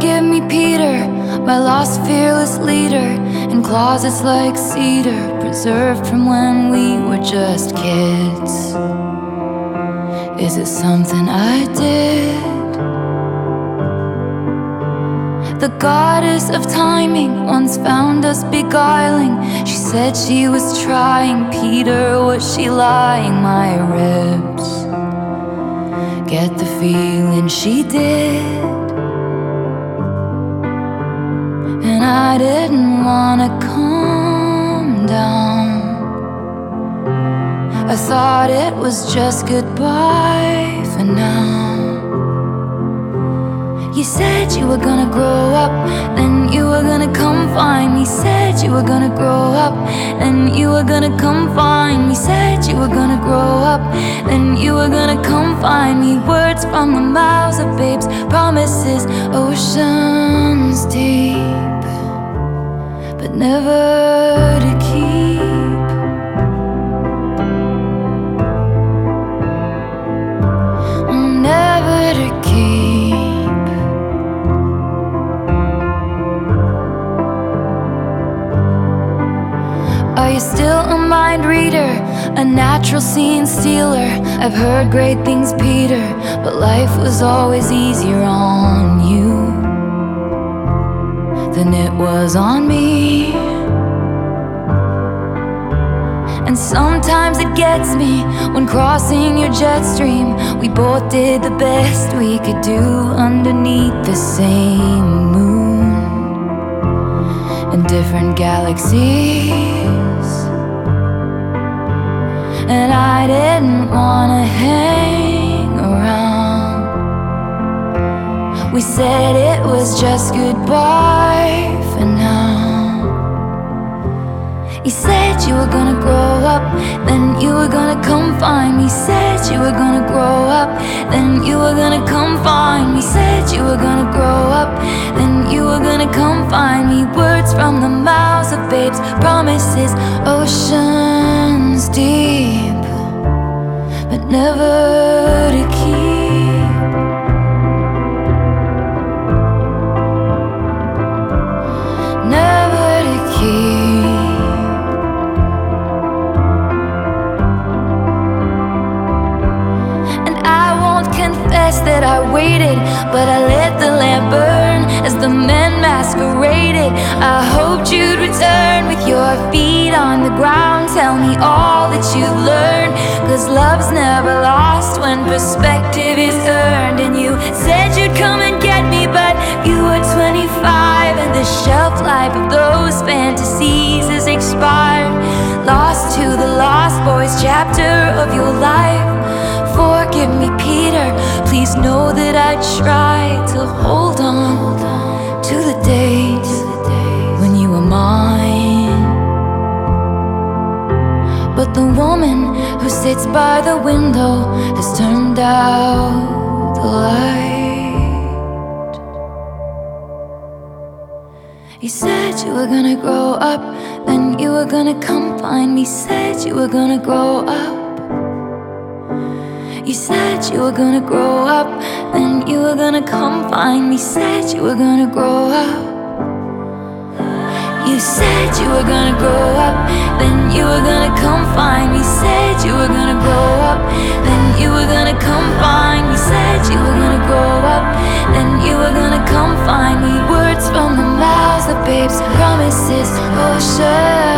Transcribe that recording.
Forgive me, Peter, my lost fearless leader, in closets like cedar, preserved from when we were just kids. Is it something I did? The goddess of timing once found us beguiling. She said she was trying. Peter, was she lying? My ribs get the feeling she did. And I didn't wanna calm down. I thought it was just goodbye for now. You said you were gonna grow up, then you were gonna come find me. Said you were gonna grow up, then you were gonna come find me. Said you were gonna grow up, then you were gonna come find me. Words from the mouths of babes, promises oceans deep, but never to keep. Never to keep. Are you still a mind reader, a natural scene stealer? I've heard great things, Peter, but life was always easier on you than it was on me. And sometimes it gets me when crossing your jet stream. We both did the best we could do underneath the same moon in different galaxies. And I didn't wanna hang around. We said it was just goodbye for now. You said you were gonna grow up, then you were gonna come find me. Said you were gonna grow up, then you were gonna come find me. Said you were gonna grow up, then you were gonna come find me. Words from the mouths of babes, promises oceans deep, but never to keep. Never to keep. Confess that I waited, but I let the lamp burn as the men masqueraded. I hoped you'd return with your feet on the ground. Tell me all that you've learned, 'cause love's never lost when perspective is earned. And you said you'd come and get me, but you were 25, and the shelf life of those fantasies is expired. Lost to the lost boys chapter of your life. Forgive me, Peter, please know that I tried to hold on to the days when you were mine. But the woman who sits by the window has turned out the light. You said you were gonna grow up, then you were gonna come find me. Said you were gonna grow up. You said you were gonna grow up, then you were gonna come find me. Said you were gonna grow up. You said you were gonna grow up, then you were gonna come find me. Said you were gonna grow up, then you were gonna come find me. Said you were gonna grow up, then you were gonna come find me. Words from the mouths of babes, promises, ocean